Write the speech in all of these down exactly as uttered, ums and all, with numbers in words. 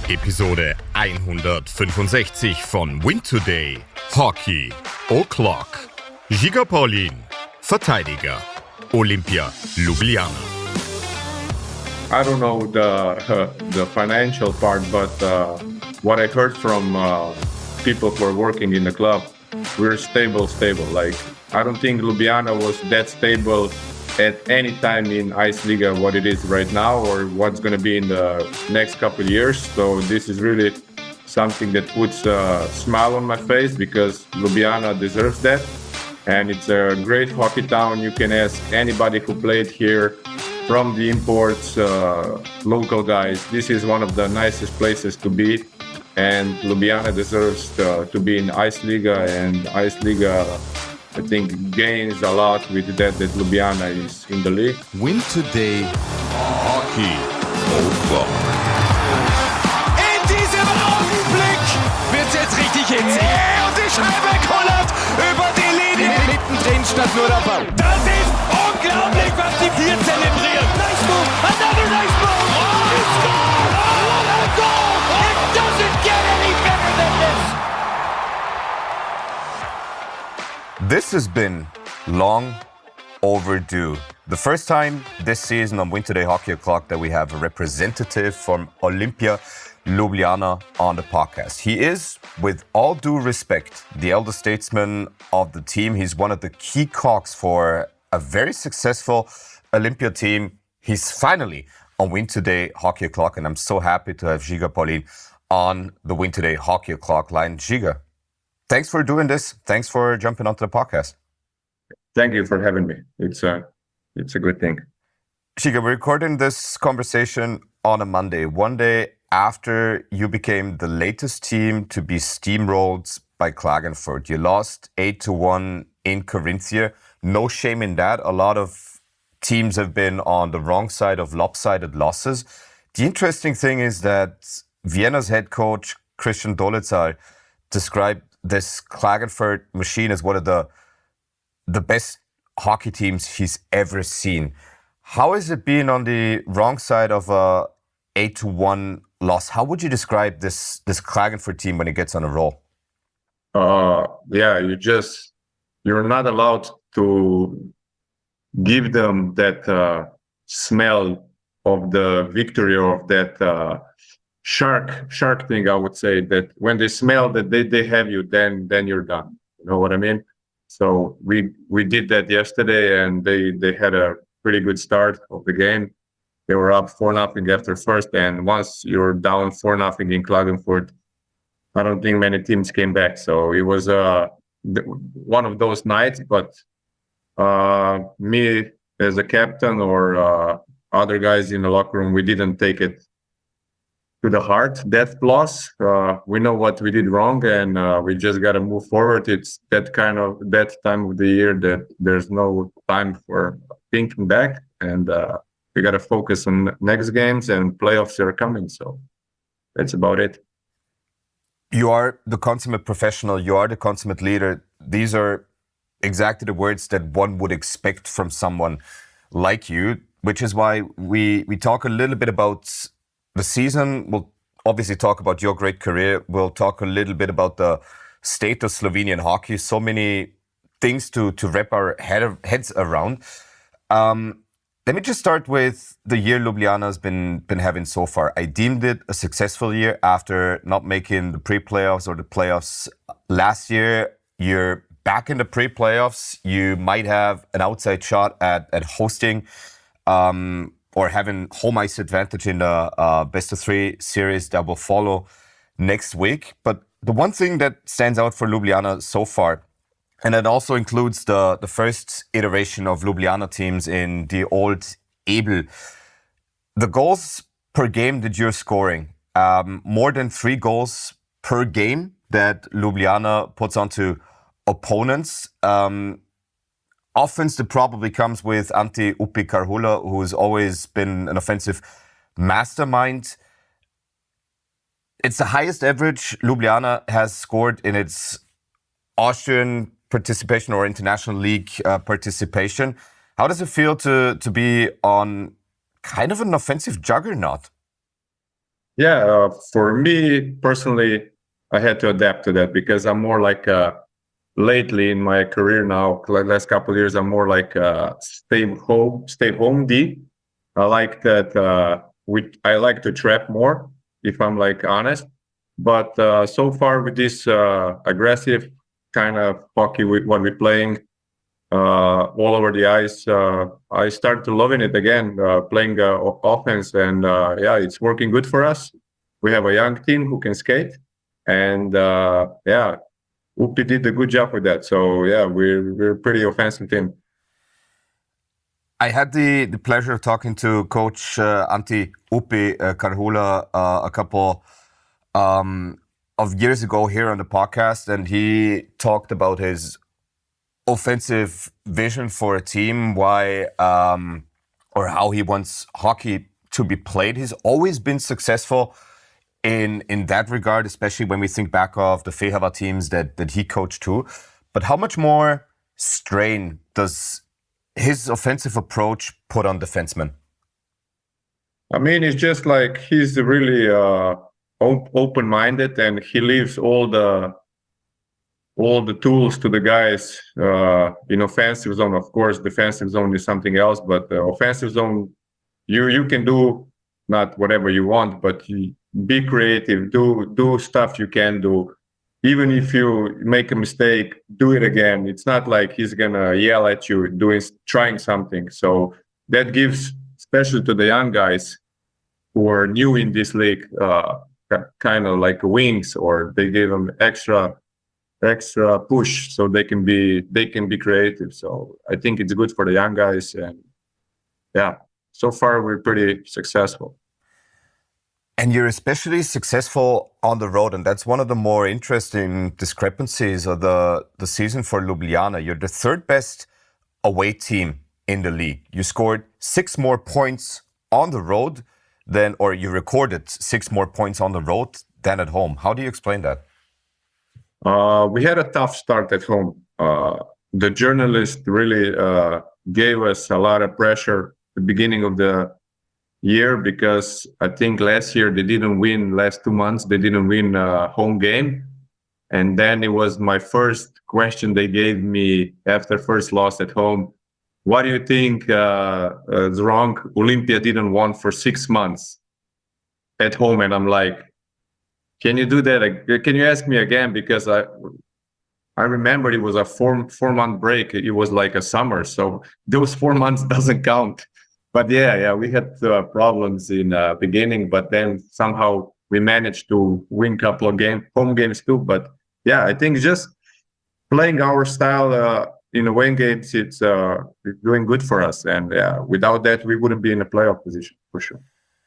Episode hundertfünfundsechzig von Win Today. Hockey O'Clock. Giga Paulin, Verteidiger. Olimpia Ljubljana. I don't know the uh, the financial part, but uh, what I heard from uh, people who are working in the club, we're stable, stable. Like, I don't think Ljubljana was that stable at any time in Ice Liga, what it is right now, or what's going to be in the next couple of years. So this is really something that puts a smile on my face, because Ljubljana deserves that. And it's a great hockey town. You can ask anybody who played here, from the imports, uh, local guys. This is one of the nicest places to be. And Ljubljana deserves to, to be in Ice Liga, and Ice Liga, I think, gains a lot with that, that Ljubljana is in the league. Win Today Hockey O'Clock. In diesem Augenblick wird jetzt richtig hitzig. Yeah, und die Scheibe kullert über die Linie. Mittendrin stand nur der Ball. Das ist unglaublich, was die hier zelebrieren. Nice move, another nice move. Oh, he scored! Oh, what a goal! It doesn't get any better than this. This has been long overdue. The first time this season on Win Today Hockey O'Clock that we have a representative from Olimpia Ljubljana on the podcast. He is, with all due respect, the elder statesman of the team. He's one of the key cogs for a very successful Olimpia team. He's finally on Win Today Hockey O'Clock, and I'm so happy to have Giga Paulin on the Win Today Hockey O'Clock line. Giga, thanks for doing this. Thanks for jumping onto the podcast. Thank you for having me. It's a, it's a good thing. Giga, we're recording this conversation on a Monday, one day after you became the latest team to be steamrolled by Klagenfurt. You lost eight to one in Carinthia. No shame in that. A lot of teams have been on the wrong side of lopsided losses. The interesting thing is that Vienna's head coach, Christian Dolezal, described this Klagenfurt machine as one of the, the best hockey teams he's ever seen. How has it been on the wrong side of a eight to one loss? How would you describe this this Klagenfurt team when it gets on a roll? Uh, yeah, you just, you're not allowed to give them that uh, smell of the victory, or of that uh, shark shark thing. I would say that when they smell that they, they have you, then then you're done. You know what I mean? So we we did that yesterday, and they they had a pretty good start of the game. They were up four nothing after first, and once you're down four nothing in Klagenfurt, I don't think many teams came back. So it was uh, one of those nights. But uh, me as a captain, or uh, other guys in the locker room, we didn't take it to the heart, that loss. Uh, we know what we did wrong, and uh, we just got to move forward. It's that kind of that time of the year that there's no time for thinking back, and uh, we got to focus on next games, and playoffs are coming. So that's about it. You are the consummate professional. You are the consummate leader. These are exactly the words that one would expect from someone like you, which is why we, we talk a little bit about the season. We'll obviously talk about your great career. We'll talk a little bit about the state of Slovenian hockey. So many things to, to wrap our head, heads around. Um, Let me just start with the year Ljubljana's been been having so far. I deemed it a successful year after not making the pre-playoffs or the playoffs last year. You're back in the pre-playoffs. You might have an outside shot at at hosting um, or having home ice advantage in the uh, best of three series that will follow next week. But the one thing that stands out for Ljubljana so far, and it also includes the, the first iteration of Ljubljana teams in the old Ebel. The goals per game that you're scoring, um, more than three goals per game that Ljubljana puts onto opponents. Um, offense that probably comes with Ante Upi Karhula, who's always been an offensive mastermind. It's the highest average Ljubljana has scored in its Austrian participation or international league uh, participation. How does it feel to to be on kind of an offensive juggernaut? Yeah, uh, for me personally, I had to adapt to that because I'm more like uh, lately in my career now, like last couple of years, I'm more like uh, stay home, stay home D. I like that. Uh, we I like to trap more, if I'm like honest. But uh, so far with this uh, aggressive kind of hockey, with what we're playing uh, all over the ice, uh, I start to loving it again, uh, playing uh, o- offense, and uh, yeah, it's working good for us. We have a young team who can skate, and uh, yeah, Upi did a good job with that. So yeah, we're we're a pretty offensive team. I had the, the pleasure of talking to Coach uh, Antti Upi uh, Karhula uh, a couple um, of years ago here on the podcast, and he talked about his offensive vision for a team, why um, or how he wants hockey to be played. He's always been successful in in that regard, especially when we think back of the Fehava teams that that he coached too. But how much more strain does his offensive approach put on defensemen? I mean, it's just like he's really uh, op- open-minded, and he leaves all the all the tools to the guys uh, in offensive zone. Of course, defensive zone is something else, but the offensive zone, you you can do not whatever you want, but you be creative, do do stuff you can do. Even if you make a mistake, do it again. It's not like he's gonna yell at you doing trying something. So that gives, especially to the young guys who are new in this league, uh, kind of like wings, or they give them extra extra push so they can be they can be creative. So I think it's good for the young guys, and yeah, so far we're pretty successful. And you're especially successful on the road, and that's one of the more interesting discrepancies of the, the season for Ljubljana. You're the third best away team in the league. You scored six more points on the road than, or you recorded six more points on the road than at home. How do you explain that? Uh, we had a tough start at home. Uh, the journalist really uh, gave us a lot of pressure at the beginning of the year, because I think last year they didn't win, last two months they didn't win a home game. And then it was my first question they gave me after first loss at home. What do you think uh, is wrong? Olympia didn't win for six months at home. And I'm like, can you do that? Can you ask me again? Because I I remember it was a four four month break. It was like a summer. So those four months doesn't count. But yeah, yeah, we had uh, problems in the uh, beginning, but then somehow we managed to win a couple of game, home games too. But yeah, I think just playing our style uh, in away games, it's uh, doing good for us. And yeah, without that, we wouldn't be in a playoff position for sure.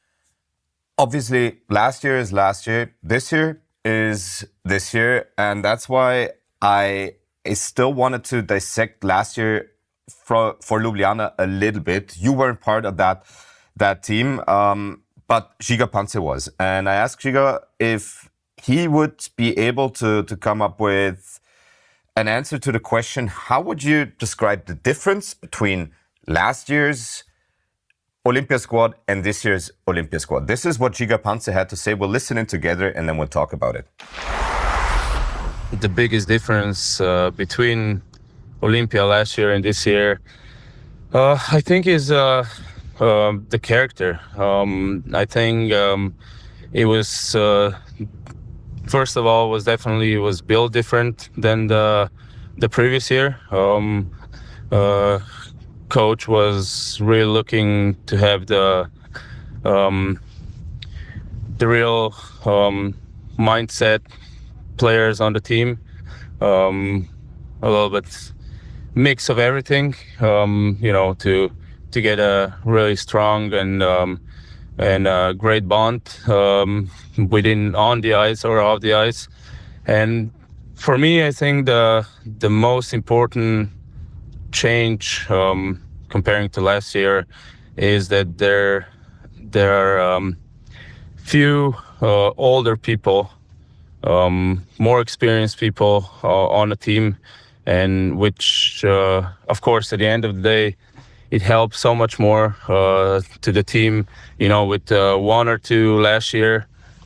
Obviously, last year is last year. This year is this year. And that's why I, I still wanted to dissect last year for, for Ljubljana a little bit. You weren't part of that that team, um, but Žiga Panse was. And I asked Žiga if he would be able to, to come up with an answer to the question, how would you describe the difference between last year's Olympia squad and this year's Olympia squad? This is what Žiga Panse had to say. We'll listen in together and then we'll talk about it. The biggest difference uh, between Olympia last year and this year, uh, I think, is uh, uh, the character. Um, I think um, it was, uh, first of all, was definitely was built different than the the previous year. Um, uh, coach was really looking to have the um, the real um, mindset players on the team. Um, a little bit mix of everything, um, you know, to to get a really strong and um, and a great bond um, within on the ice or off the ice. And for me, I think the the most important change um, comparing to last year is that there there are um, few uh, older people, um, more experienced people uh, on the team. And which, uh, of course, at the end of the day, it helps so much more uh, to the team. You know, with uh, one or two last year,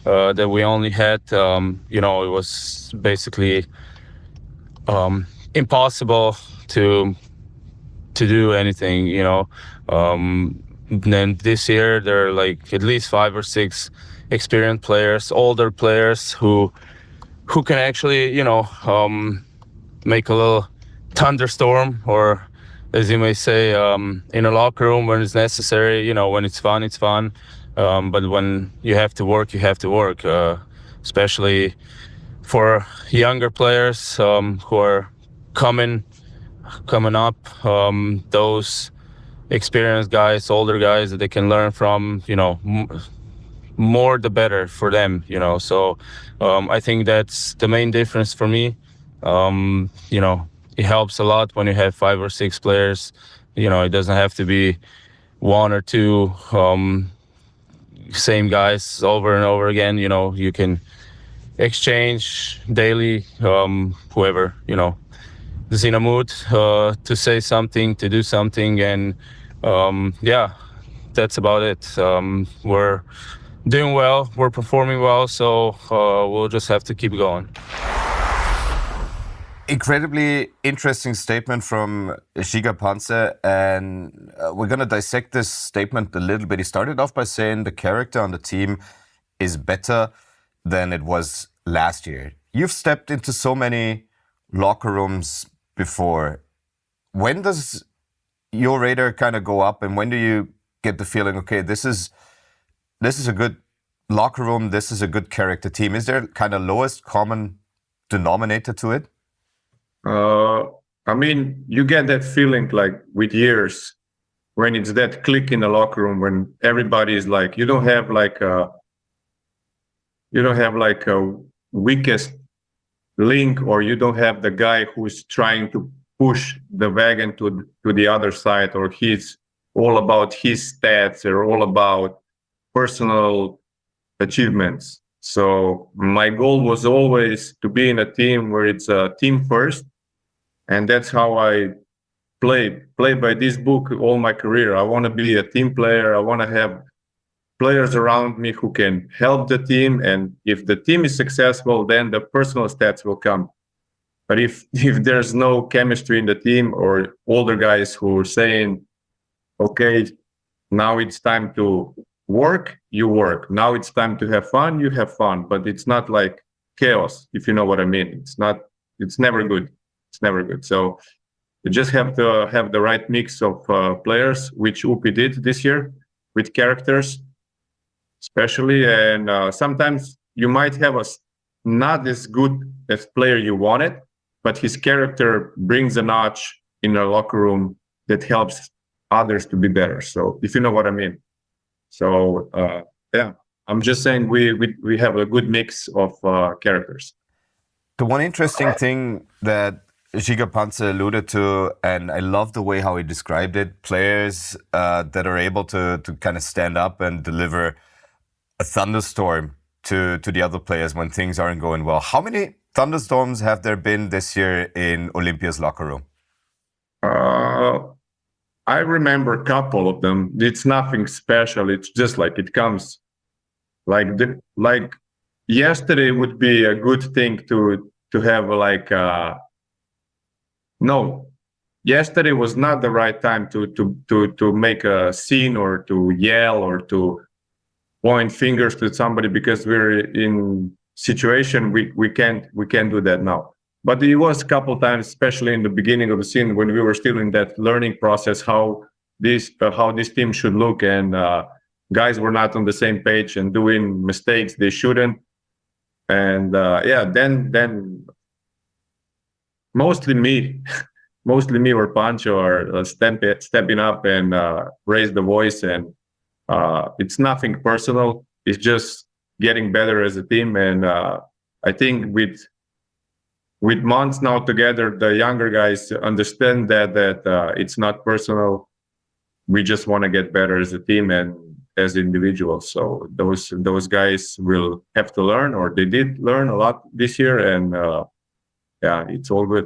uh, that we only had. Um, you know, it was basically um, impossible to to do anything. You know, um, then this year there are like at least five or six experienced players, older players who who can actually, you know, um, make a little thunderstorm, or as you may say, um, in a locker room when it's necessary. You know, when it's fun, it's fun. Um, but when you have to work, you have to work. Uh, especially for younger players um, who are coming coming up. Um, those experienced guys, older guys that they can learn from. You know, m- more the better for them. You know, so um, I think that's the main difference for me. Um, you know, it helps a lot when you have five or six players. You know, it doesn't have to be one or two um, same guys over and over again. You know, you can exchange daily, um, whoever, you know, is in a mood uh, to say something, to do something. And um, yeah, that's about it. Um, we're doing well, we're performing well, so uh, we'll just have to keep going. Incredibly interesting statement from Giga Panzer, and uh, we're going to dissect this statement a little bit. He started off by saying the character on the team is better than it was last year. You've stepped into so many locker rooms before. When does your radar kind of go up, and when do you get the feeling, okay, this is this is a good locker room, this is a good character team? Is there kind of lowest common denominator to it? Uh, I mean, you get that feeling like with years when it's that click in the locker room when everybody is like, you don't have like a, you don't have like a weakest link, or you don't have the guy who's trying to push the wagon to to the other side, or he's all about his stats or all about personal achievements. So my goal was always to be in a team where it's a team first. And that's how I play, play by this book all my career. I want to be a team player. I want to have players around me who can help the team. And if the team is successful, then the personal stats will come. But if, if there's no chemistry in the team, or older guys who are saying, okay, now it's time to work, you work. Now it's time to have fun, you have fun. But it's not like chaos, if you know what I mean. It's not, it's never good. It's never good. So you just have to have the right mix of uh, players, which U P did this year, with characters, especially. And uh, sometimes you might have a not as good as player you wanted, but his character brings a notch in a locker room that helps others to be better. So if you know what I mean. So uh, yeah, I'm just saying we we we have a good mix of uh, characters. The one interesting thing that Giga Panzer alluded to, and I love the way how he described it, players uh, that are able to to kind of stand up and deliver a thunderstorm to, to the other players when things aren't going well. How many thunderstorms have there been this year in Olympia's locker room? Uh, I remember a couple of them. It's nothing special. It's just like it comes. Like the, like yesterday would be a good thing to to have like... Uh, No, yesterday was not the right time to to to to make a scene or to yell or to point fingers to somebody, because we're in situation we we can't we can't do that now. But it was a couple times, especially in the beginning of the scene when we were still in that learning process, how this uh, how this team should look, and uh, guys were not on the same page and doing mistakes they shouldn't. And uh, yeah, then then. Mostly me, mostly me or Pancho are uh, step, stepping up and uh, raise the voice. And uh, it's nothing personal. It's just getting better as a team. And uh, I think with with months now together, the younger guys understand that that uh, it's not personal. We just want to get better as a team and as individuals. So those those guys will have to learn, or they did learn a lot this year. And uh, yeah, it's all good.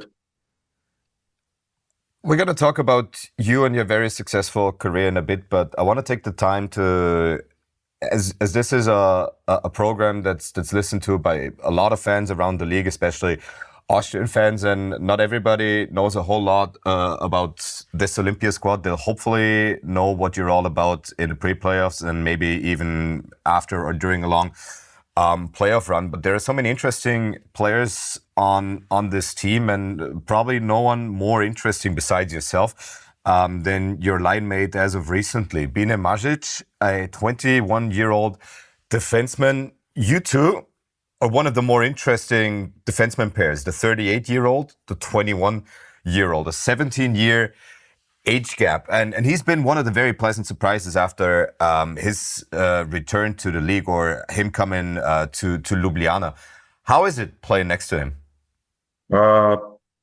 We're going to talk about you and your very successful career in a bit, but I want to take the time to, as as this is a a program that's that's listened to by a lot of fans around the league, especially Austrian fans, and not everybody knows a whole lot uh, about this Olympia squad. They'll hopefully know what you're all about in the pre-playoffs and maybe even after or during a long um, playoff run. But there are so many interesting players on on this team, and probably no one more interesting besides yourself um, than your line mate as of recently, Bine Mažić, a twenty-one-year-old defenseman. You two are one of the more interesting defenseman pairs, the thirty-eight-year-old, the twenty-one-year-old, a seventeen-year age gap. And, and he's been one of the very pleasant surprises after um, his uh, return to the league, or him coming uh, to, to Ljubljana. How is it playing next to him? Uh,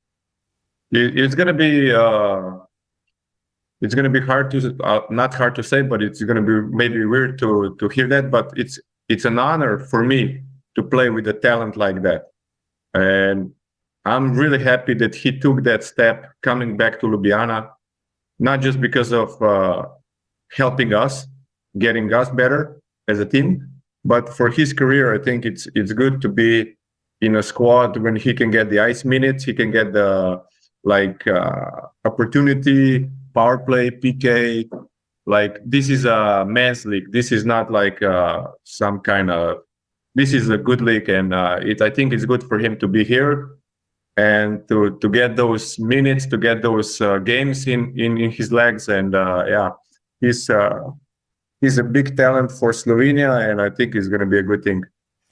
it, it's going to be uh, it's going to be hard to uh, not hard to say, but it's going to be maybe weird to to hear that. But it's it's an honor for me to play with a talent like that. And I'm really happy that he took that step coming back to Ljubljana, not just because of uh, helping us, getting us better as a team, but for his career. I think it's it's good to be in a squad when he can get the ice minutes, he can get the like uh, opportunity, power play, P K. Like, this is a men's league. This is not like uh, some kind of This is a good league, and uh, it. I think it's good for him to be here and to to get those minutes, to get those uh, games in, in in his legs. And uh, yeah, he's uh, he's a big talent for Slovenia, and I think it's going to be a good thing.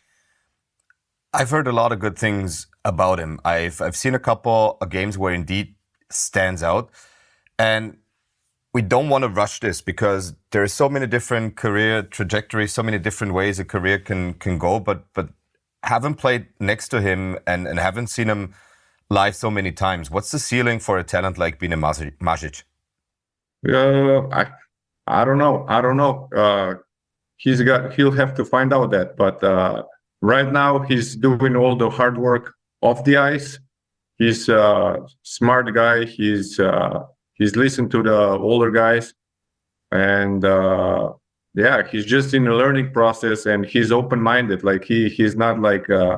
I've heard a lot of good things about him. I've I've seen a couple of games where indeed stands out, and we don't want to rush this because there are so many different career trajectories, so many different ways a career can can go. But but haven't played next to him and, and haven't seen him live so many times. What's the ceiling for a talent like Bine Mažić? Uh, I I don't know. I don't know. Uh, he's got. He'll have to find out that. But uh, right now he's doing all the hard work off the ice. He's a smart guy. He's. Uh, He's listened to the older guys, and uh, yeah, he's just in a learning process, and he's open-minded. Like he, he's not like uh,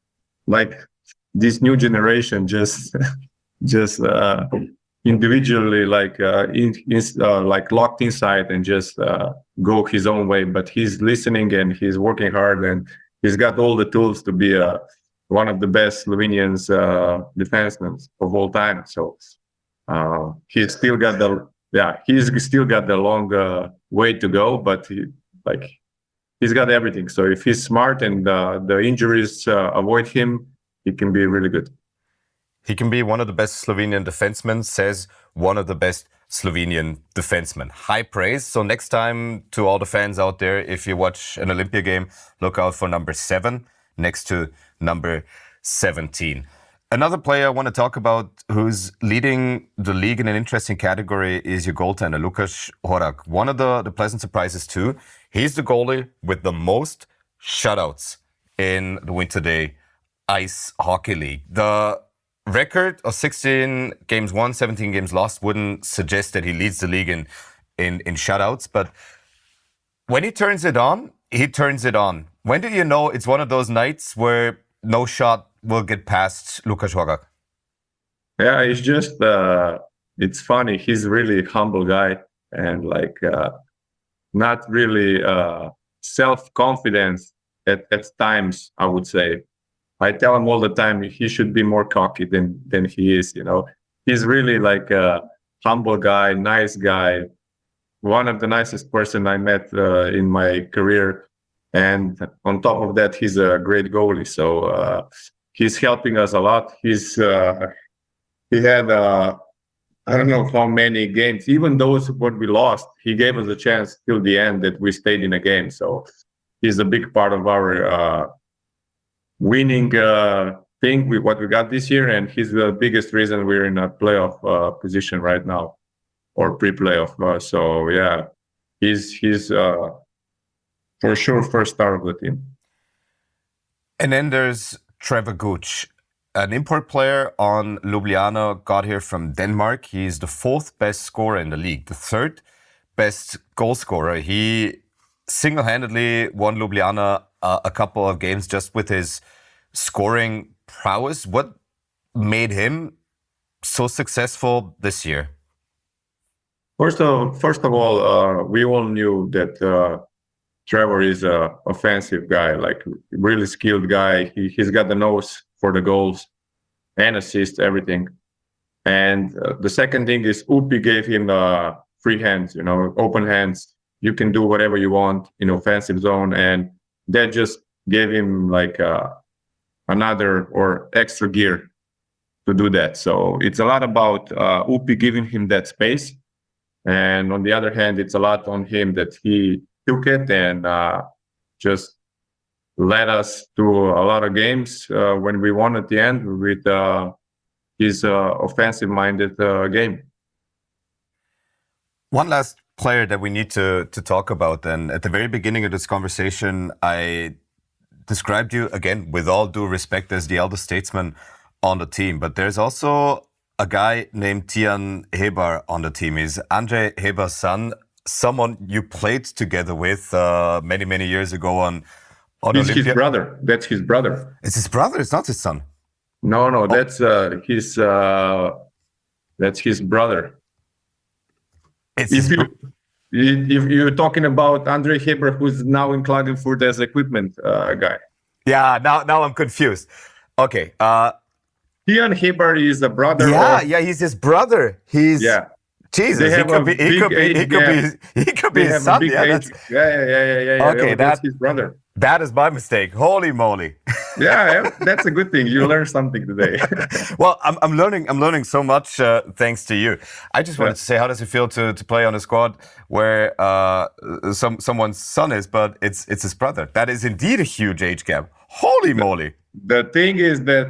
like this new generation, just just uh, individually, like uh, in, in uh, like locked inside and just uh, go his own way. But he's listening and he's working hard, and he's got all the tools to be uh, one of the best Slovenians uh, defensemen of all time. So. Uh, he's still got the yeah he's still got the long uh, way to go, but he, like he's got everything. So if he's smart and uh, the injuries uh, avoid him, he can be really good. He can be one of the best Slovenian defensemen, says one of the best Slovenian defensemen. High praise. So next time, to all the fans out there, if you watch an Olympia game, look out for number seven next to number seventeen. Another player I want to talk about who's leading the league in an interesting category is your goaltender, Lukáš Horák. One of the, the pleasant surprises too. He's the goalie with the most shutouts in the Winter Day Ice Hockey League. The record of sixteen games won, seventeen games lost wouldn't suggest that he leads the league in, in, in shutouts, but when he turns it on, he turns it on. When do you know it's one of those nights where no shot will get past Lukáš Horák? Yeah, it's just uh, it's funny. He's really humble guy and like uh, not really uh, self-confidence at, at times, I would say. I tell him all the time he should be more cocky than than he is. You know, he's really like a humble guy, nice guy, one of the nicest person I met uh, in my career. And on top of that, he's a great goalie. So uh, he's helping us a lot. He's uh, he had uh, I don't know how many games, even those what we lost, he gave us a chance till the end that we stayed in a game. So he's a big part of our uh, winning uh, thing with what we got this year, and he's the biggest reason we're in a playoff uh, position right now, or pre-playoff. Uh, so yeah, he's he's. Uh, For sure, first star of the team. And then there's Trevor Gooch, an import player on Ljubljana, got here from Denmark. He's the fourth best scorer in the league, the third best goal scorer. He single-handedly won Ljubljana uh, a couple of games just with his scoring prowess. What made him so successful this year? First of first of all, uh, we all knew that uh, Trevor is a offensive guy, like really skilled guy. He he's got the nose for the goals and assists, everything. And uh, the second thing is Upi gave him uh, free hands, you know, open hands. You can do whatever you want in offensive zone, and that just gave him like uh, another or extra gear to do that. So it's a lot about uh, Upi giving him that space. And on the other hand, it's a lot on him that he took it and uh, just led us to a lot of games uh, when we won at the end with uh, his uh, offensive-minded uh, game. One last player that we need to to talk about. And at the very beginning of this conversation, I described you, again, with all due respect, as the elder statesman on the team. But there's also a guy named Tian Hebar on the team. He's Andre Hebar's son, someone you played together with uh, many, many years ago on, on He's Olympia. his brother. That's his brother. It's his brother. It's not his son. No, no, that's uh, his. Uh, that's his brother. It's If his you bro- if you're talking about Andre Heber, who's now in Klagenfurt as equipment uh, guy, yeah, now, now I'm confused. Okay. Uh, Tian Heber is a brother. yeah, of, yeah, he's his brother. He's yeah. Jesus. They He have could a be. He big could be. He age could be. gap. He could be They his have a son. big Yeah, age. that's Yeah, yeah, yeah, yeah, yeah. Okay, yeah. That's that- his brother. that is my mistake. Holy moly! Yeah, yeah, that's a good thing. You learned something today. Well, I'm, I'm learning. I'm learning so much uh, thanks to you. I just wanted Yeah. to say, how does it feel to to play on a squad where uh, some someone's son is, but it's it's his brother? That is indeed a huge age gap. Holy moly! The thing is that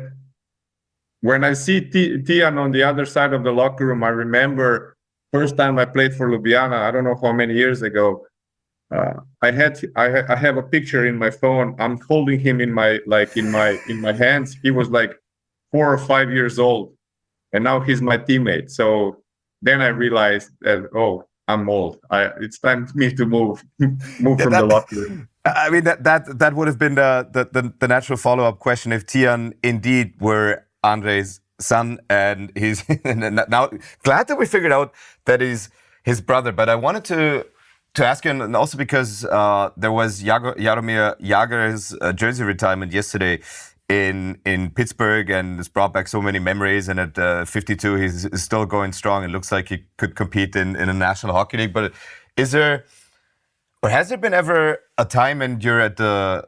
when I see T- Tian on the other side of the locker room, I remember first time I played for Ljubljana. I don't know how many years ago. Uh, I had I, ha- I have a picture in my phone. I'm holding him in my like in my in my hands. He was like four or five years old, and now he's my teammate. So then I realized that oh, I'm old. I it's time for me to move move Yeah, from that- the locker room. I mean that that that would have been the the, the, the natural follow up question if Tian indeed were Andre's son, and he's now glad that we figured out that he's his brother. But I wanted to to ask you, and also because uh, there was Jago, Jaromir Jagr's uh, jersey retirement yesterday in in Pittsburgh, and it's brought back so many memories. And at uh, fifty-two, he's, he's still going strong. It looks like he could compete in in a National Hockey League. But is there, or has there been ever a time, and you're at the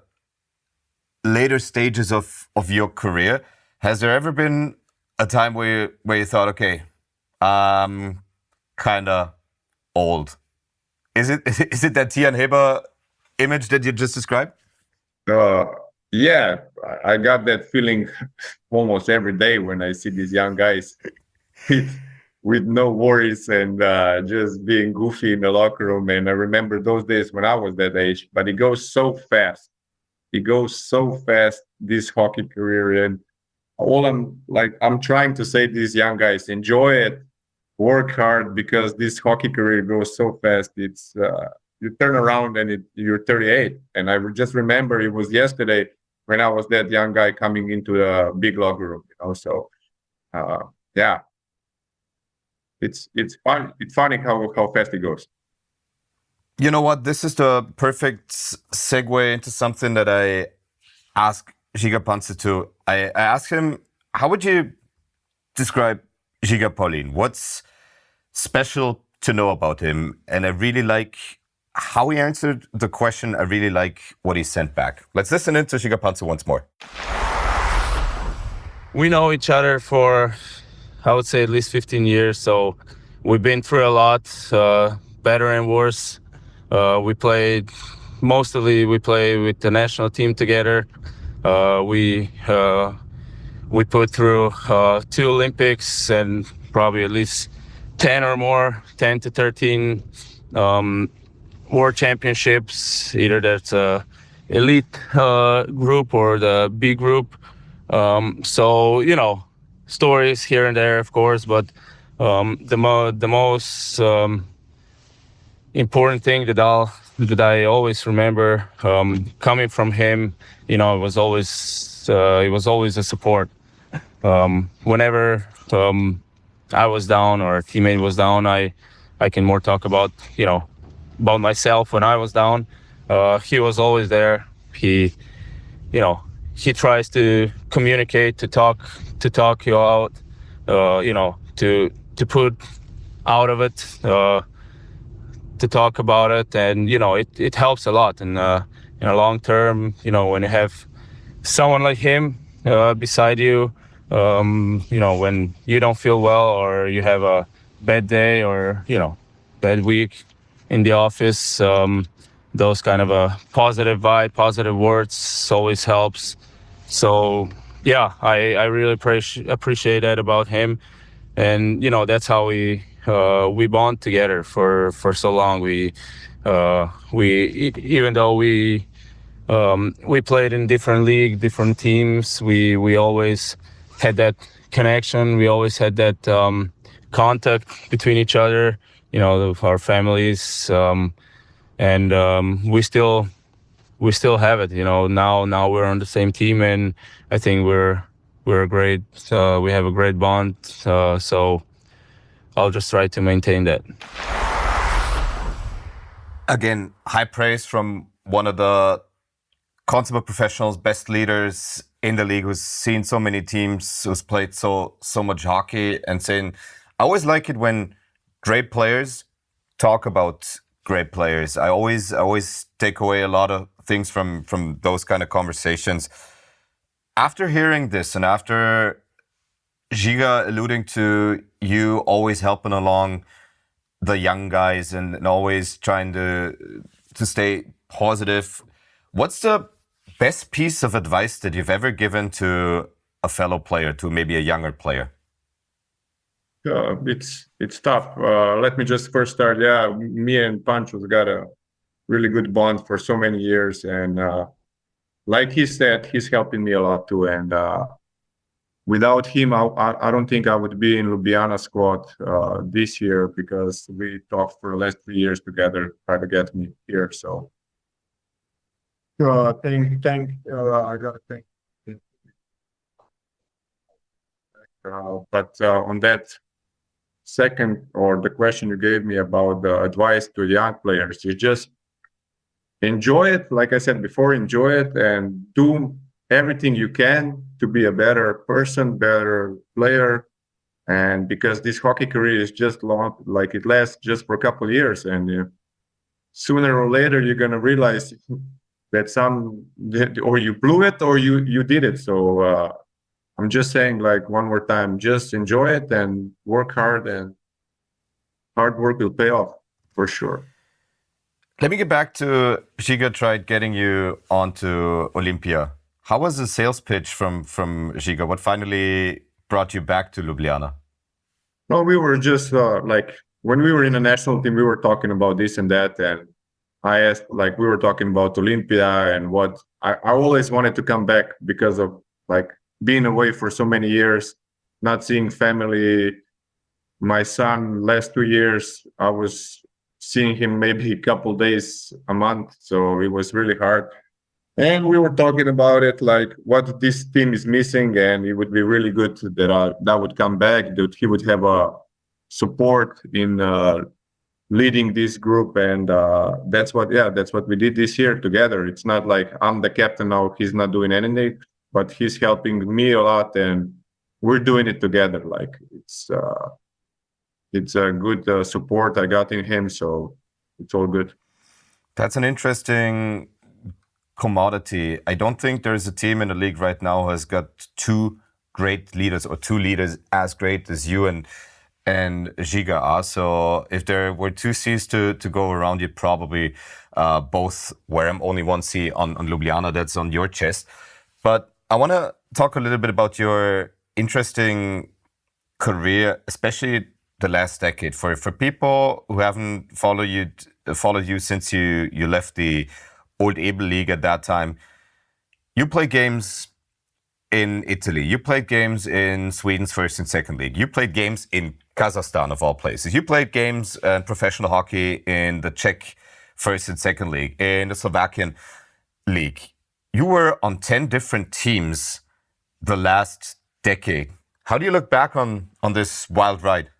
later stages of of your career, has there ever been a time where you, where you thought, okay, um, kind of old? Is it is it that Tian Heber image that you just described? Uh, yeah, I I got that feeling almost every day when I see these young guys with, with no worries and uh, just being goofy in the locker room. And I remember those days when I was that age, but it goes so fast. It goes so fast, this hockey career. And all I'm like, I'm trying to say to these young guys, enjoy it, work hard, because this hockey career goes so fast. It's uh, you turn around and it, you're thirty-eight. And I just remember it was yesterday when I was that young guy coming into the big locker room. You know, so uh, yeah, it's it's fun. It's funny how how fast it goes. You know what? This is the perfect s- segue into something that I ask Giga Panzer to. I, I asked him, how would you describe Giga Paulin? What's special to know about him? And I really like how he answered the question. I really like what he sent back. Let's listen into Giga Panzer once more. We know each other for, I would say, at least fifteen years. So we've been through a lot, uh, better and worse. Uh, we played, mostly we play with the national team together. Uh, we uh, we put through uh, two Olympics and probably at least ten or more, ten to thirteen um, world championships, either that's a elite uh, group or the B group. Um, so, you know, stories here and there, of course, but um, the, mo- the most um, important thing that I'll that I always remember um, coming from him. You know, it was always uh, it was always a support. Um, whenever um, I was down or a teammate was down, I I can more talk about you know about myself when I was down. Uh, he was always there. He, you know, he tries to communicate, to talk, to talk you out. Uh, you know, to to put out of it, uh, to talk about it, and you know, it, it helps a lot. And uh, in a long term, you know, when you have someone like him uh, beside you, um, you know, when you don't feel well or you have a bad day or you know, bad week in the office, um, those kind of a positive vibe, positive words always helps. So yeah, I I really appreciate appreciate that about him, and you know, that's how we. Uh, we bond together for, for so long. We uh, we even though we um, we played in different league, different teams, we we always had that connection. We always had that um, contact between each other. You know, our families, um, and um, we still we still have it. You know, now now we're on the same team, and I think we're we're a great. Uh, we have a great bond. Uh, so. I'll just try to maintain that. Again, high praise from one of the consummate professionals, best leaders in the league, who's seen so many teams, who's played so so much hockey, and saying, I always like it when great players talk about great players. I always I always take away a lot of things from from those kind of conversations. After hearing this, and after Giga alluding to you always helping along the young guys and, and always trying to to stay positive, what's the best piece of advice that you've ever given to a fellow player, to maybe a younger player? Uh, it's it's tough. Uh, let me just first start. Yeah, me and Pancho's got a really good bond for so many years, and uh, like he said, he's helping me a lot too. And uh, without him, I, I don't think I would be in Ljubljana squad uh, this year, because we talked for the last three years together, try to get me here. So, uh, thank, thank, uh, I gotta thank. Uh, but uh, on that second, or the question you gave me about the advice to young players, you just enjoy it. Like I said before, enjoy it and do everything you can to be a better person, better player. And because this hockey career is just long, like it lasts just for a couple of years, and uh, sooner or later you're gonna realize that some, or you blew it or you you did it. So uh, I'm just saying, like, one more time, just enjoy it and work hard, and hard work will pay off for sure. Let me get back to Giga tried getting you onto Olympia. How was the sales pitch from, from Giga? What finally brought you back to Ljubljana? No, we were just uh, like, when we were in the national team, we were talking about this and that. And I asked, like, we were talking about Olympia and what I, I always wanted to come back because of like being away for so many years, not seeing family. My son, last two years, I was seeing him maybe a couple days a month. So it was really hard. And we were talking about it, like what this team is missing, and it would be really good that I, that would come back, that he would have a support in uh, leading this group. And uh, that's what, yeah, that's what we did this year together. It's not like I'm the captain now, he's not doing anything, but he's helping me a lot, and we're doing it together. Like it's uh, it's a good uh, support I got in him, so it's all good. That's an interesting commodity. I don't think there's a team in the league right now who has got two great leaders, or two leaders as great as you and and Giga are. So if there were two C's to, to go around, you'd probably uh, both wear them. Only one C on, on Ljubljana, that's on your chest. But I want to talk a little bit about your interesting career, especially the last decade. For for people who haven't followed you followed you since you, you left the Old Ebel League at that time, you played games in Italy. You played games in Sweden's first and second league. You played games in Kazakhstan, of all places. You played games in uh, professional hockey in the Czech first and second league, in the Slovakian league. You were on ten different teams the last decade. How do you look back on, on this wild ride?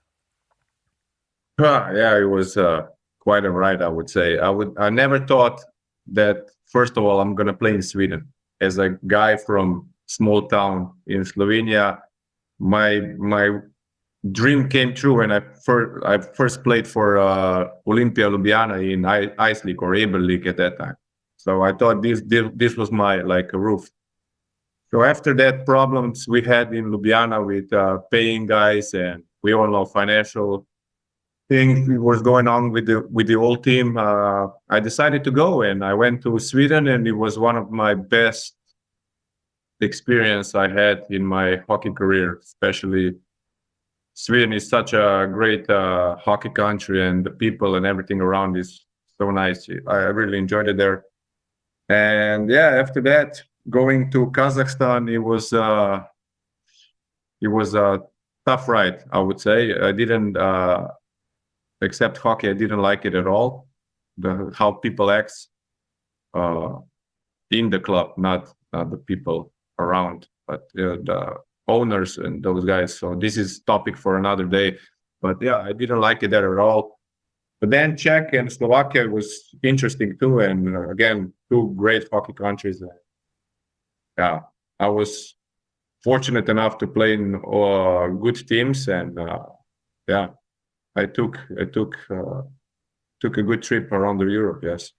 Ah, yeah, it was uh, quite a ride, I would say. I would. I never thought that, first of all, I'm going to play in Sweden. As a guy from small town in Slovenia, my my dream came true when I first I first played for uh, Olimpia Ljubljana in I- Ice League or Able League at that time. So I thought this this, this was my like a roof. So after that, problems we had in Ljubljana with uh, paying guys, and we all know financial thing was going on with the with the old team. Uh, I decided to go, and I went to Sweden, and it was one of my best experience I had in my hockey career. Especially, Sweden is such a great uh, hockey country, and the people and everything around is so nice. I really enjoyed it there. And yeah, after that, going to Kazakhstan, it was uh, it was a tough ride, I would say. I didn't. Uh, Except hockey, I didn't like it at all. The how people act uh, in the club, not, not the people around, but uh, the owners and those guys. So this is topic for another day. But yeah, I didn't like it there at all. But then Czech and Slovakia was interesting too, and uh, again, two great hockey countries. Yeah, I was fortunate enough to play in uh, good teams, and uh, yeah. I took I took uh, took a good trip around the Europe. Yes.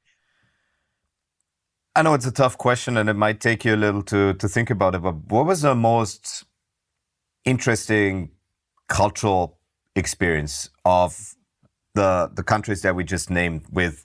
I know it's a tough question, and it might take you a little to to think about it. But what was the most interesting cultural experience of the the countries that we just named, with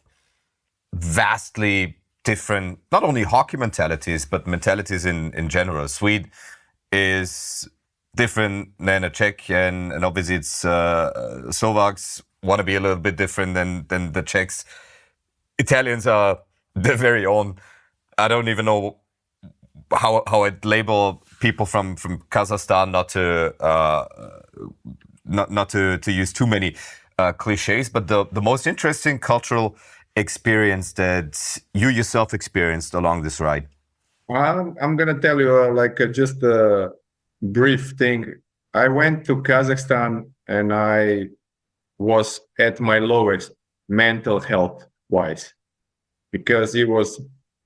vastly different, not only hockey mentalities, but mentalities in in general? Sweden is different than a Czech, and, and obviously it's uh, Slovaks want to be a little bit different than than the Czechs. Italians are their very own. I don't even know how how I'd label people from from Kazakhstan, not to uh, not not to to use too many uh, cliches, but the the most interesting cultural experience that you yourself experienced along this ride. Well, I'm, I'm gonna tell you uh, like uh, just a brief thing. I went to Kazakhstan and I was at my lowest mental health wise, because it was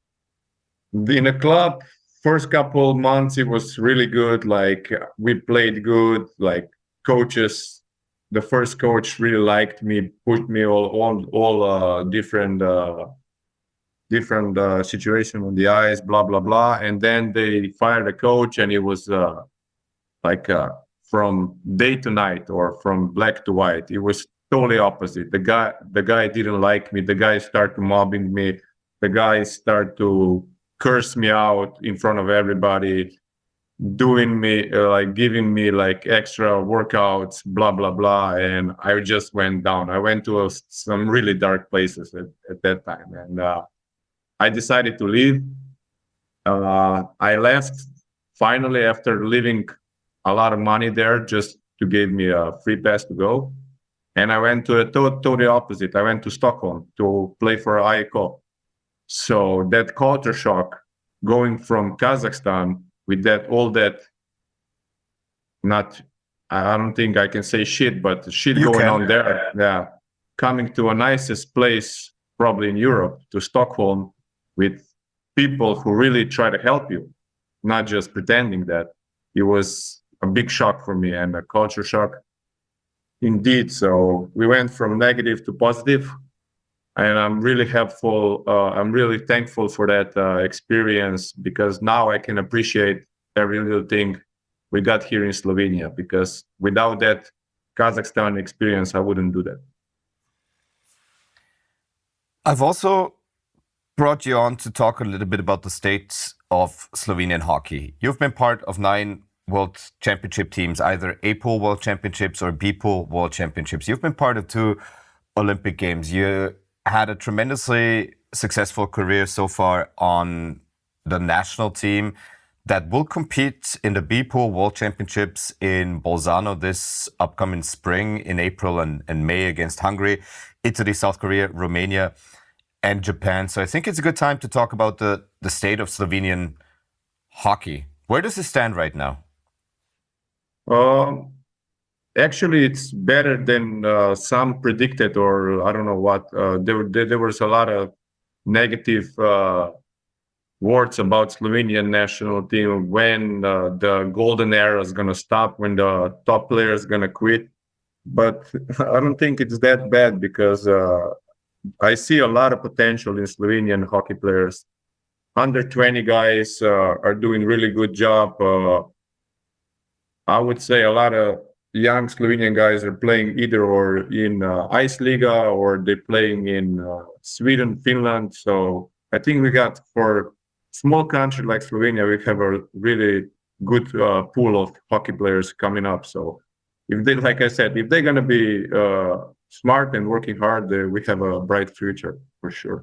in a club. First couple months it was really good, like we played good, like coaches, the first coach really liked me, pushed me all on all, all uh, different uh, different uh, situation on the ice, blah blah blah, and then they fired a coach, and it was uh, like uh, from day to night or from black to white. It was totally opposite. The guy, the guy didn't like me. The guy started mobbing me. The guy started to curse me out in front of everybody, doing me uh, like giving me like extra workouts, blah blah blah. And I just went down. I went to a, some really dark places at, at that time, and uh, I decided to leave. Uh, I left finally after leaving a lot of money there just to give me a free pass to go. And I went to a to- totally opposite. I went to Stockholm to play for A E K. So that culture shock, going from Kazakhstan with that, all that, not, I don't think I can say shit, but shit You going can. on there. Yeah. Coming to a nicest place, probably in Europe, to Stockholm, with people who really try to help you, not just pretending that. It was a big shock for me, and a culture shock indeed. So we went from negative to positive, and I'm really helpful. Uh, I'm really thankful for that uh, experience, because now I can appreciate every little thing we got here in Slovenia, because without that Kazakhstan experience, I wouldn't do that. I've also brought you on to talk a little bit about the state of Slovenian hockey. You've been part of nine World Championship teams, either A-Pool World Championships or B-Pool World Championships. You've been part of two Olympic Games. You had a tremendously successful career so far on the national team that will compete in the B-Pool World Championships in Bolzano this upcoming spring, in April and, and May, against Hungary, Italy, South Korea, Romania, and Japan. So I think it's a good time to talk about the, the state of Slovenian hockey. Where does it stand right now? Um, actually, it's better than uh, some predicted, or I don't know what. Uh, there, there, there was a lot of negative uh, words about Slovenian national team when uh, the golden era is going to stop, when the top player is going to quit. But I don't think it's that bad because uh, I see a lot of potential in Slovenian hockey players. Under twenty guys uh, are doing really good job. Uh, I would say a lot of young Slovenian guys are playing either or in uh, Ice Liga or they're playing in uh, Sweden, Finland. So I think we got, for small country like Slovenia, we have a really good uh, pool of hockey players coming up. So if they, like I said, if they're going to be uh, smart and working hard, uh, we have a bright future for sure.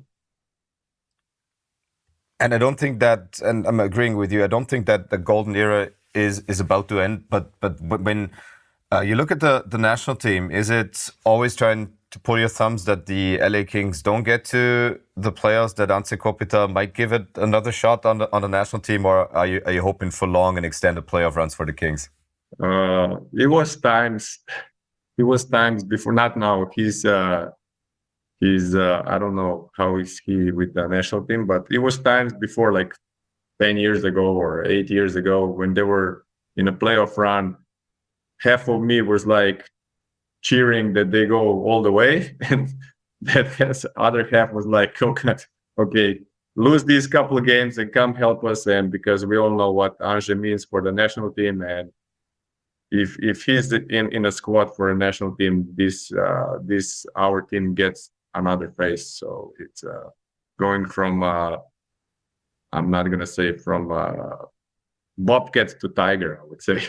And I don't think that, and I'm agreeing with you, I don't think that the golden era is is about to end. But but, but when uh, you look at the, the national team, is it always trying to pull your thumbs that the L A Kings don't get to the playoffs, that Ante Kopita might give it another shot on the on the national team, or are you are you hoping for long and extended playoff runs for the Kings? Uh, it was times, it was times before, not now. He's uh, he's uh, I don't know how is he with the national team, but it was times before, like ten years ago or eight years ago, when they were in a playoff run. Half of me was like cheering that they go all the way, and that has, other half was like, okay, okay, lose these couple of games and come help us. And because we all know what Anže means for the national team, and if if he's in, in a squad for a national team, this uh, this our team gets another face. So it's uh, going from uh, I'm not gonna say from uh, Bobcat to Tiger, I would say.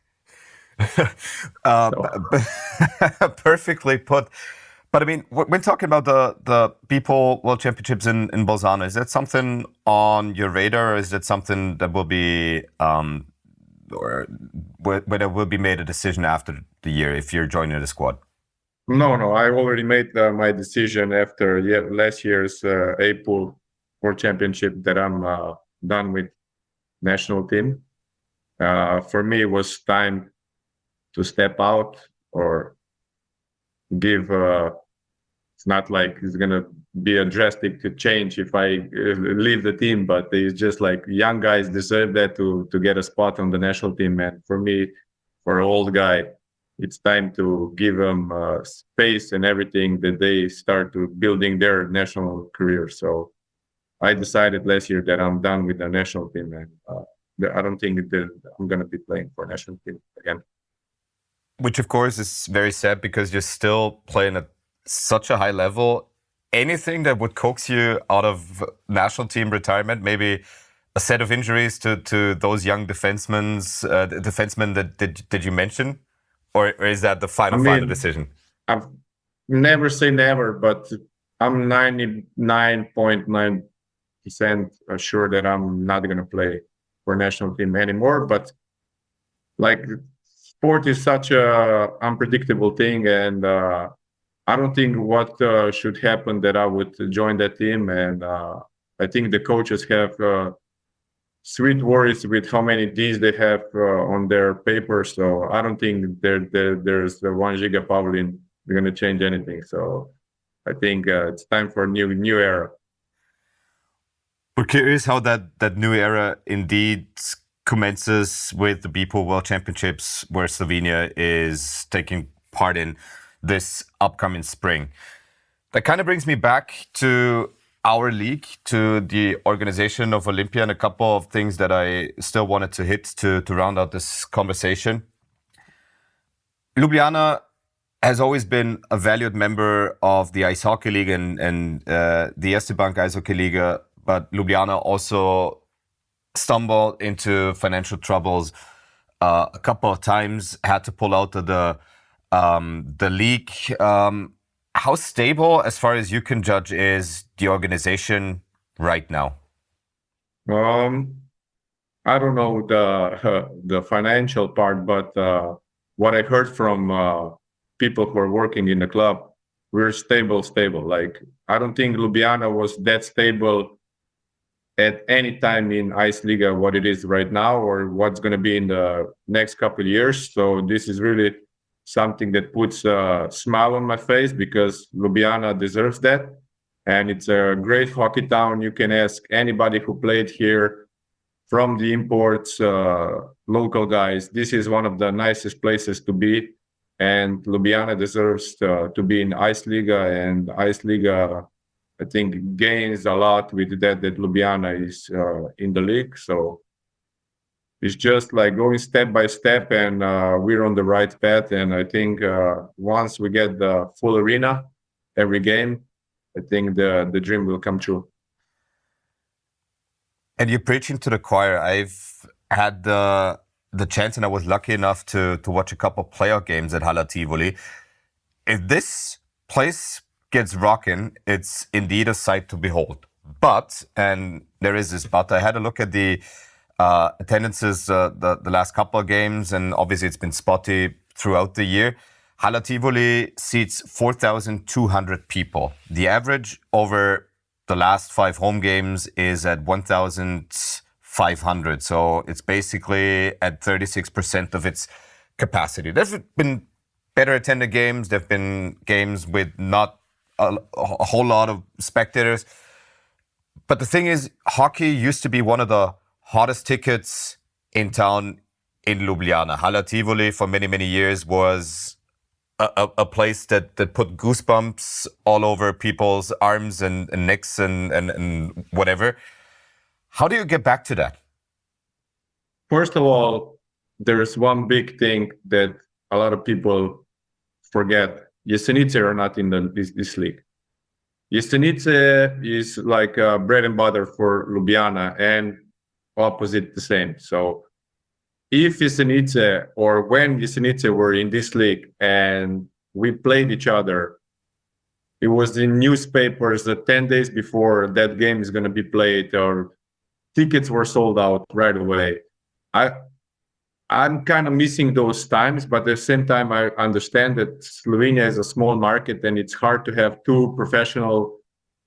uh, so. Perfectly put. But I mean, when talking about the the People World Championships in, in Bolzano, is that something on your radar, or is that something that will be, um, or where, where there will be made a decision after the year if you're joining the squad? No, no, I already made uh, my decision after yeah, last year's uh, A P U L World Championship that I'm uh, done with national team. Uh, for me, it was time to step out or give. Uh, it's not like it's gonna be a drastic change if I uh, leave the team, but it's just like young guys deserve that to to get a spot on the national team. And for me, for an old guy, it's time to give them uh, space and everything that they start to building their national career. So I decided last year that I'm done with the national team, and uh, I don't think that I'm going to be playing for national team again. Which, of course, is very sad because you're still playing at such a high level. Anything that would coax you out of national team retirement, maybe a set of injuries to, to those young defensemen, uh, defensemen that did, did you mention? Or, or is that the final, I mean, final decision? I've never say never, but I'm ninety-nine point nine percent sure that I'm not going to play for national team anymore. But like, sport is such a unpredictable thing, and uh, I don't think what uh, should happen that I would join that team. And uh, I think the coaches have uh, sweet worries with how many D's they have uh, on their paper. So I don't think there, there there's the one Žiga Pavlin going to change anything. So I think uh, it's time for a new new era. We're curious how that, that new era indeed commences with the People World Championships, where Slovenia is taking part in this upcoming spring. That kind of brings me back to our league, to the organization of Olympia, and a couple of things that I still wanted to hit to, to round out this conversation. Ljubljana has always been a valued member of the Ice Hockey League and, and uh, the Erste Bank Ice Hockey Liga, but Ljubljana also stumbled into financial troubles uh, a couple of times, had to pull out of the, um, the league. Um, how stable, as far as you can judge, is the organization right now? Um, I don't know the uh, the financial part, but uh, what I heard from uh, people who are working in the club, we're stable, stable. Like, I don't think Ljubljana was that stable at any time in Ice Liga, what it is right now, or what's going to be in the next couple of years. So this is really something that puts a smile on my face, because Ljubljana deserves that. And it's a great hockey town. You can ask anybody who played here, from the imports, uh, local guys. This is one of the nicest places to be. And Ljubljana deserves to, to be in Ice Liga, and Ice Liga, I think, gains a lot with that, that Ljubljana is uh, in the league. So it's just like going step by step, and uh, we're on the right path. And I think uh, once we get the full arena every game, I think the, the dream will come true. And you're preaching to the choir. I've had the the chance, and I was lucky enough to to watch a couple of playoff games at Hala Tivoli. If this place gets rocking, it's indeed a sight to behold. But, and there is this but, I had a look at the uh, attendances uh, the, the last couple of games, and obviously it's been spotty throughout the year. Hala Tivoli seats four thousand two hundred people. The average over the last five home games is at one thousand five hundred. So it's basically at thirty-six percent of its capacity. There's been better attended games. There have been games with not a, a whole lot of spectators. But the thing is, hockey used to be one of the hottest tickets in town in Ljubljana. Hala Tivoli for many, many years was a, a, a place that, that put goosebumps all over people's arms and, and necks and, and, and whatever. How do you get back to that? First of all, there's one big thing that a lot of people forget. Jesenice are not in the, this, this league. Jesenice is like uh, bread and butter for Ljubljana, and opposite the same. So if Jesenice, or when Jesenice were in this league and we played each other, it was in newspapers that ten days before that game is going to be played, or tickets were sold out right away. I, I'm kind of missing those times, but at the same time, I understand that Slovenia is a small market, and it's hard to have two professional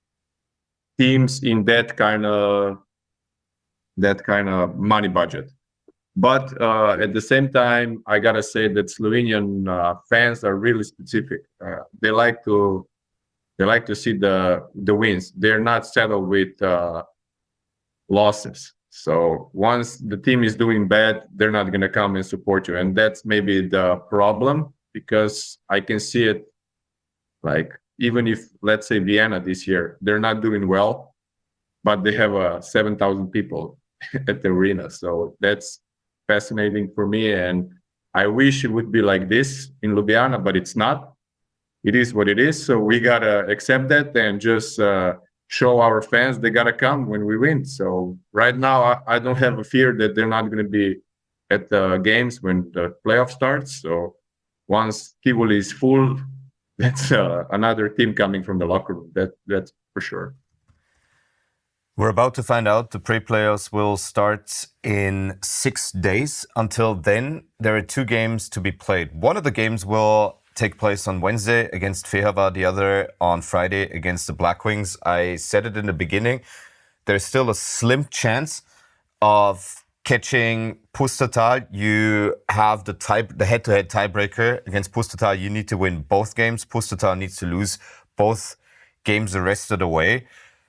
teams in that kind of that kind of money budget. But uh, at the same time, I gotta say that Slovenian uh, fans are really specific. Uh, they like to they like to see the the wins. They're not settled with uh, losses. So once the team is doing bad, they're not going to come and support you. And that's maybe the problem, because I can see it, like, even if, let's say, Vienna this year, they're not doing well, but they have uh, seven thousand people at the arena. So that's fascinating for me. And I wish it would be like this in Ljubljana, but it's not. It is what it is. So we got to accept that and just uh, show our fans they gotta come when we win. So right now, I, I don't have a fear that they're not going to be at the games when the playoff starts. So once Tivoli is full, that's uh, another team coming from the locker room. That that's for sure. We're about to find out. The pre-playoffs will start in six days. Until then, there are two games to be played. One of the games will take place on Wednesday against Fehava, the other on Friday against the Blackwings. I said it in the beginning, there's still a slim chance of catching Pusztatal. You have the tie, the head-to-head tiebreaker against Pusztatal. You need to win both games. Pusztatal needs to lose both games the rest of the way.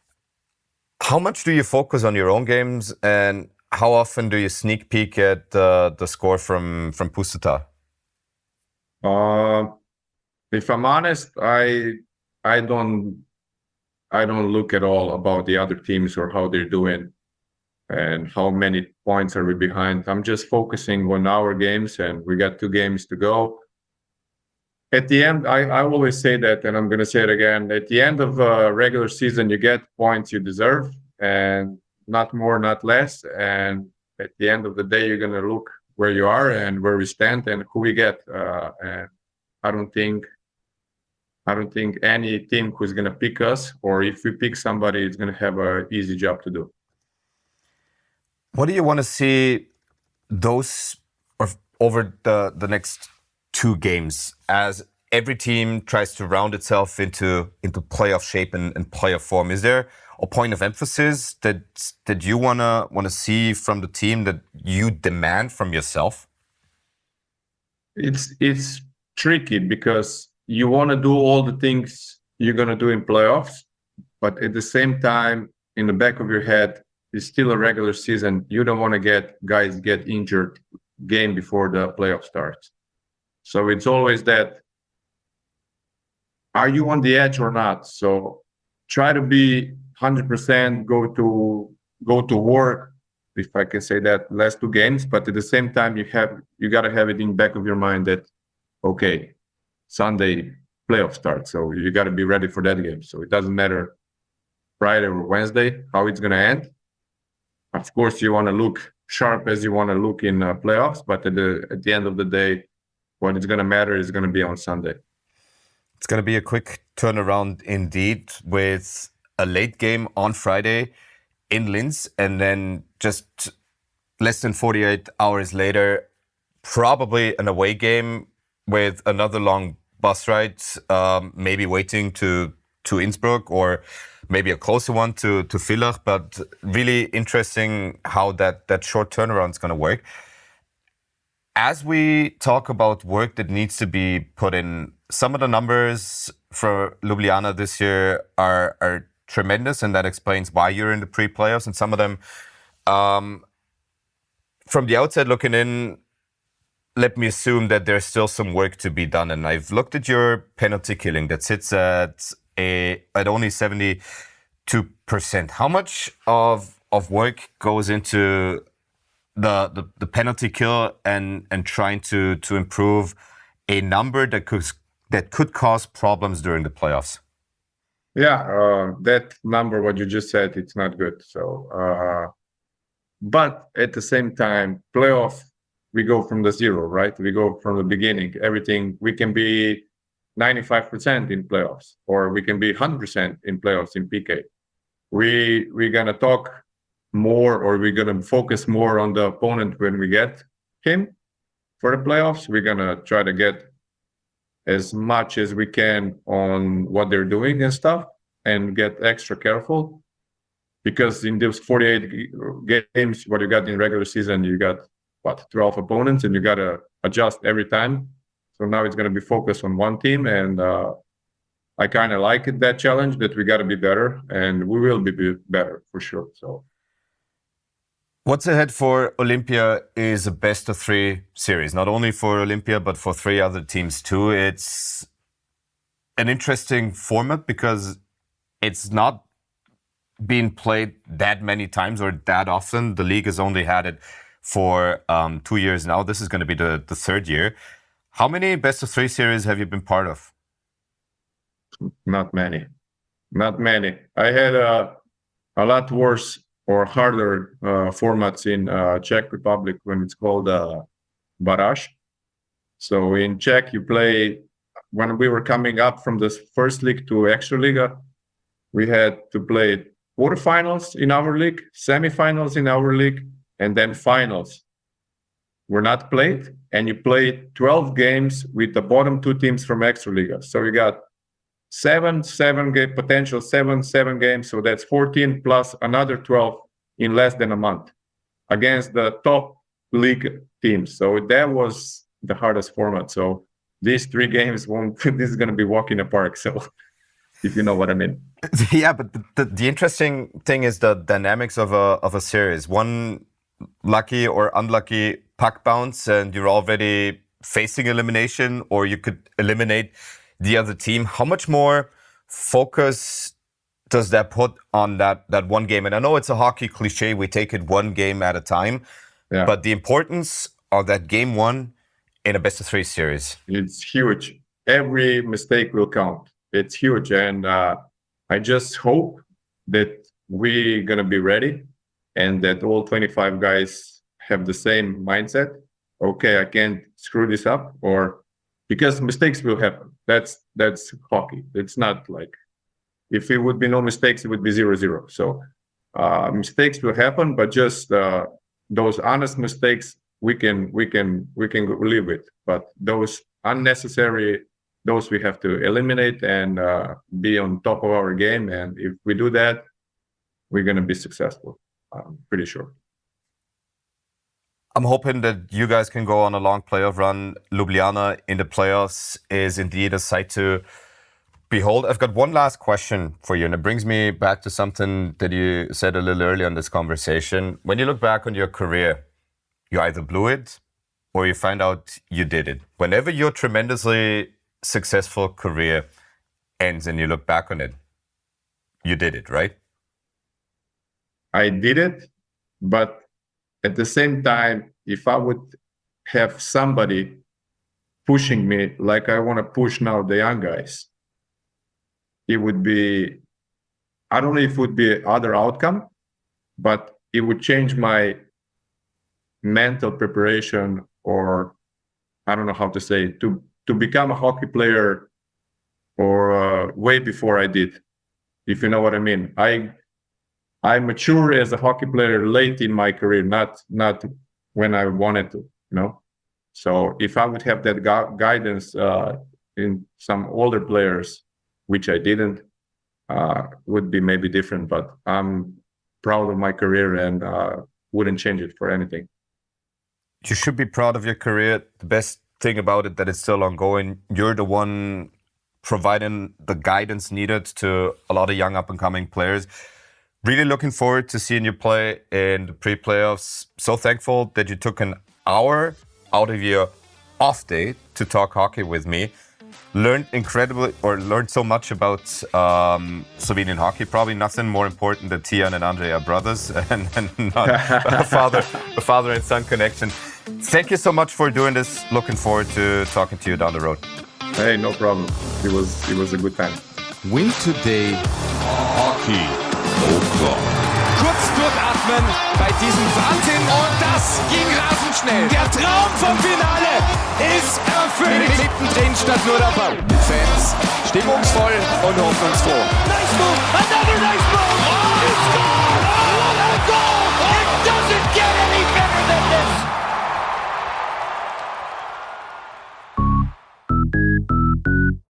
How much do you focus on your own games, and how often do you sneak peek at uh, the score from, from Pusztatal? Uh, if I'm honest, I I don't I don't look at all about the other teams or how they're doing and how many points are we behind. I'm just focusing on our games, and we got two games to go. At the end, I, I always say that, and I'm going to say it again. At the end of a regular season, you get points you deserve, and not more, not less. And at the end of the day, you're going to look where you are and where we stand and who we get. Uh, and I don't think, I don't think any team who's going to pick us, or if we pick somebody, is going to have an easy job to do. What do you want to see those or over the the next two games as every team tries to round itself into into playoff shape and, and playoff form. Is there a point of emphasis that that you wanna wanna see from the team that you demand from yourself? It's it's tricky because you want to do all the things you're gonna do in playoffs, but at the same time, in the back of your head, it's still a regular season. You don't want to get guys get injured game before the playoff starts. So it's always that, are you on the edge or not? So try to be one hundred percent, go to go to work, if I can say that, last two games. But at the same time, you have you got to have it in the back of your mind that, okay, Sunday playoff starts. So you got to be ready for that game. So it doesn't matter Friday or Wednesday how it's going to end. Of course, you want to look sharp as you want to look in uh, playoffs, but at the at the end of the day, what is going to matter is going to be on Sunday. It's going to be a quick turnaround indeed, with a late game on Friday in Linz, and then just less than forty-eight hours later, probably an away game with another long bus ride, um, maybe waiting to to Innsbruck, or maybe a closer one to to Villach. But really interesting how that that short turnaround is going to work. As we talk about work that needs to be put in, some of the numbers for Ljubljana this year are are tremendous, and that explains why you're in the pre-playoffs. And some of them, um, from the outside looking in, let me assume that there's still some work to be done. And I've looked at your penalty killing that sits at a at only seventy-two percent. How much of of work goes into the the, the penalty kill and and trying to to improve a number that could that could cause problems during the playoffs? Yeah, uh, that number, what you just said, it's not good. So, uh, but at the same time, playoff, we go from the zero, right? We go from the beginning. Everything, we can be ninety-five percent in playoffs, or we can be one hundred percent in playoffs in P K. We, we're going to talk more, or we're going to focus more on the opponent when we get him for the playoffs. We're going to try to get as much as we can on what they're doing and stuff, and get extra careful, because in those forty-eight games, what you got in regular season, you got what, twelve opponents, and you got to adjust every time. So now it's going to be focused on one team, and uh, I kind of like it, that challenge, that we got to be better, and we will be better for sure. So what's ahead for Olympia is a best of three series, not only for Olympia, but for three other teams too. It's an interesting format because it's not been played that many times or that often. The league has only had it for um, two years now. This is going to be the, the third year. How many best of three series have you been part of? Not many, not many. I had a, a lot worse or harder uh, formats in uh, Czech Republic when it's called uh, Barrage. So in Czech, you play, when we were coming up from the first league to Extraliga, we had to play quarterfinals in our league, semifinals in our league, and then finals were not played. And you played twelve games with the bottom two teams from Extraliga. So you got seven, seven game potential, seven, seven games. So that's fourteen plus another twelve in less than a month against the top league teams. So that was the hardest format. So these three games won't, this is going to be walk in the park. So if you know what I mean. Yeah, but the, the, the interesting thing is the dynamics of a of a series. One lucky or unlucky puck bounce and you're already facing elimination, or you could eliminate the other team. How much more focus does that put on that that one game? And I know it's a hockey cliche, we take it one game at a time, Yeah. but the importance of that game one in a best of three series. It's huge. Every mistake will count. It's huge. And uh, I just hope that we're going to be ready and that all twenty-five guys have the same mindset. Okay, I can't screw this up, or because mistakes will happen. That's that's hockey. It's not like, if it would be no mistakes, it would be zero zero. So uh, mistakes will happen, but just uh, those honest mistakes we can we can we can live with. But those unnecessary those we have to eliminate and uh, be on top of our game. And if we do that, we're going to be successful. I'm pretty sure. I'm hoping that you guys can go on a long playoff run. Ljubljana in the playoffs is indeed a sight to behold. I've got one last question for you, and it brings me back to something that you said a little earlier in this conversation. When you look back on your career, you either blew it or you find out you did it. Whenever your tremendously successful career ends and you look back on it, you did it, right? I did it, but at the same time, if I would have somebody pushing me like I want to push now the young guys, it would be, I don't know if it would be other outcome, but it would change my mental preparation, or I don't know how to say it, to, to become a hockey player or uh, way before I did, if you know what I mean. I I mature as a hockey player late in my career, not not when I wanted to, you know. So if I would have that gu- guidance uh, in some older players, which I didn't, uh, would be maybe different. But I'm proud of my career and uh, wouldn't change it for anything. You should be proud of your career. The best thing about it that it's still ongoing. You're the one providing the guidance needed to a lot of young up-and-coming players. Really looking forward to seeing you play in the pre-playoffs. So thankful that you took an hour out of your off day to talk hockey with me. Learned incredibly, or learned so much about um, Slovenian hockey. Probably nothing more important that Tijan and Andrej are brothers and, and not a father, a father and son connection. Thank you so much for doing this. Looking forward to talking to you down the road. Hey, no problem. It was it was a good time. Win Today Hockey O'Clock. Kurz durchatmen bei diesem Wahnsinn und das ging rasend schnell. Der Traum vom Finale ist erfüllt. Mittendrin statt nur dabei. Die Fans stimmungsvoll und hoffnungsfroh. Nice move